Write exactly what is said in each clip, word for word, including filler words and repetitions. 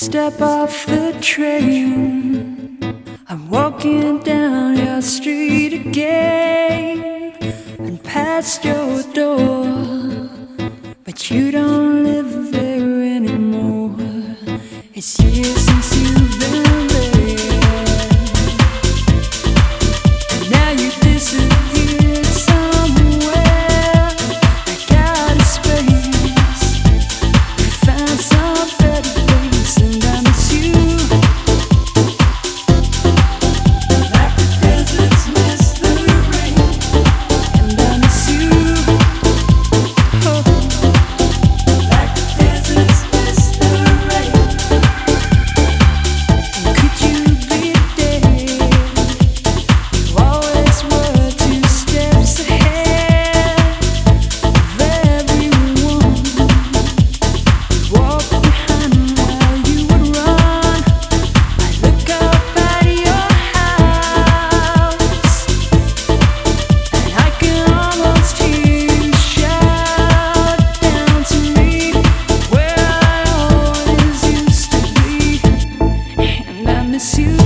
step off the train, I'm walking down your street again and past your door, but you don't live there anymore. It's years since you've been there, and now you disappeared somewhere. Like out of space, you found some better place, and I miss you like the deserts miss the rain, and I miss you, oh, like the deserts miss the rain. And could you be there? You always were two steps ahead of everyone. You walk behind while you would run. I look up at your house, and I can almost hear you shout down to me where I always used to be, and I miss you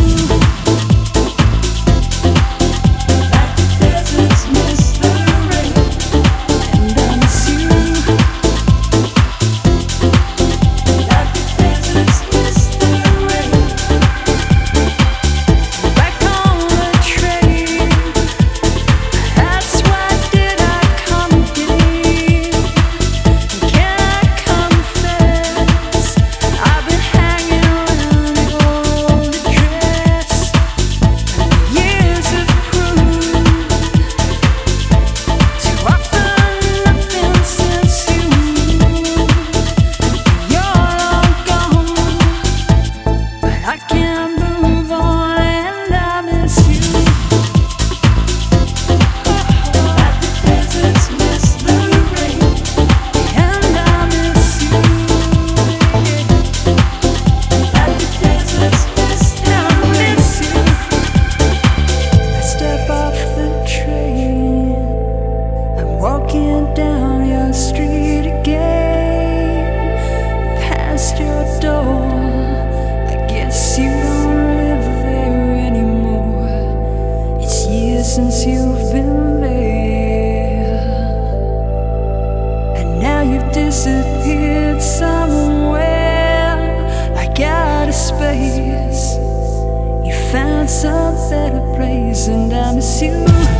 like the deserts miss the rain, and I miss you like the deserts miss the rain. Back on the train, that's why did I come here? Can I confess, I've been hanging around your old address, and the years have proved to offer nothing since you you're long gone, but I can't move on, and I miss you like the deserts miss the rain, and I miss you like the deserts miss the rain. I miss you. I step off the train, I'm walking down your street again, past your door. I guess you don't live there anymore. It's years since you've been there, and now you've disappeared somewhere like out of space. You found some better place, and I miss you.